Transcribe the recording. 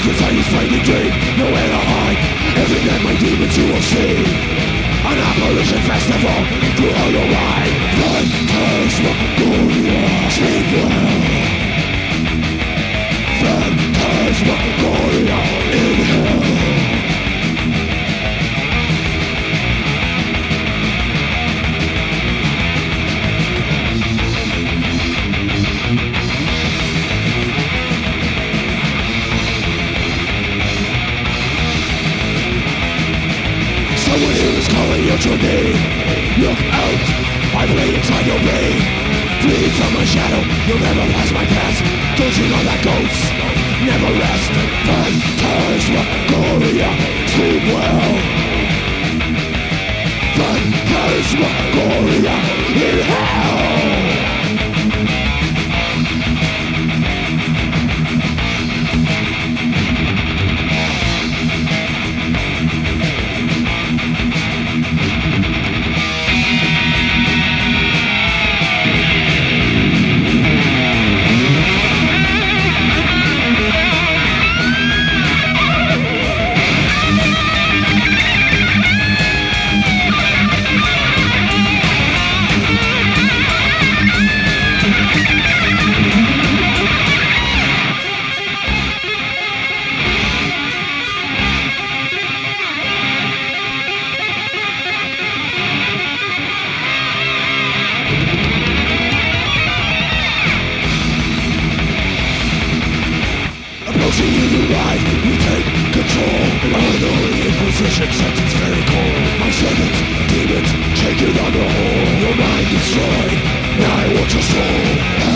society's fading dream, nowhere to hide. Every night my demons you will see. An apparition festival through all your ride. Phantasmagoria, sleep well. Phantasmagoria in hell. Someone here is calling out your name. Look out, I play inside your brain. Flee from my shadow, you'll never pass my path. Don't you know that ghosts never rest? Phantasmagoria, sleep well. Phantasmagoria in hell. Approaching you to ride, you take control. Unknowing imposition, sentence very cold. My servants, demons, take you down the hole. Your mind destroyed, now I want your soul.